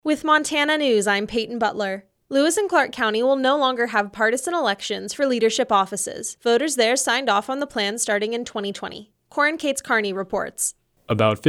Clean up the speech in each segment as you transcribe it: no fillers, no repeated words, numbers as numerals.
With Montana News, I'm Peyton Butler. Lewis and Clark County will no longer have partisan elections for leadership offices. Voters there signed off on the plan starting in 2020. Corin Cates Carney reports. About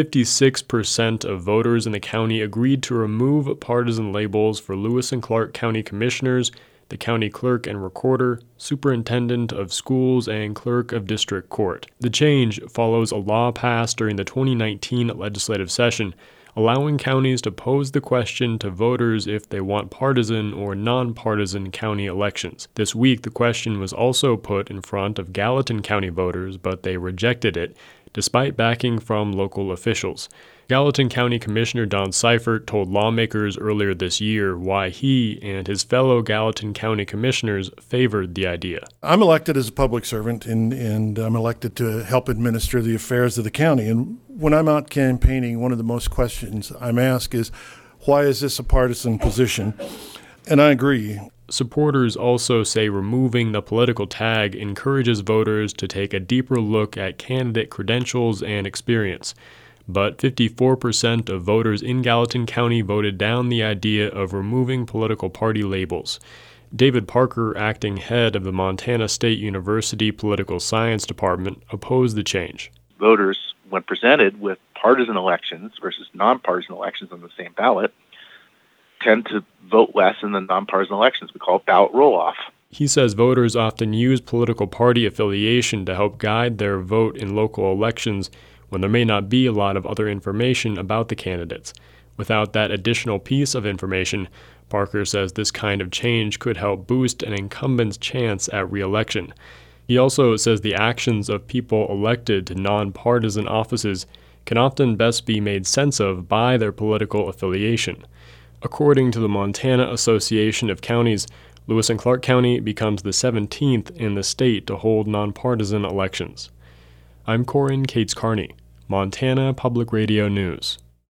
56% of voters in the county agreed to remove partisan labels for Lewis and Clark County commissioners, the county clerk and recorder, superintendent of schools, and clerk of district court. The change follows a law passed during the 2019 legislative session, allowing counties to pose the question to voters if they want partisan or nonpartisan county elections. This week, the question was also put in front of Gallatin County voters, but they rejected it, despite backing from local officials. Gallatin County Commissioner Don Seifert told lawmakers earlier this year why he and his fellow Gallatin County commissioners favored the idea. I'm elected as a public servant, and I'm elected to help administer the affairs of the county. And when I'm out campaigning, one of the most questions I'm asked is, why is this a partisan position? And I agree. Supporters also say removing the political tag encourages voters to take a deeper look at candidate credentials and experience. But 54% of voters in Gallatin County voted down the idea of removing political party labels. David Parker, acting head of the Montana State University Political Science Department, opposed the change. Voters, when presented with partisan elections versus nonpartisan elections on the same ballot, tend to vote less in the nonpartisan elections. We call it ballot roll-off. He says voters often use political party affiliation to help guide their vote in local elections when there may not be a lot of other information about the candidates. Without that additional piece of information, Parker says this kind of change could help boost an incumbent's chance at re-election. He also says the actions of people elected to nonpartisan offices can often best be made sense of by their political affiliation. According to the Montana Association of Counties, Lewis and Clark County becomes the 17th in the state to hold nonpartisan elections. I'm Corin Cates Carney, Montana Public Radio News.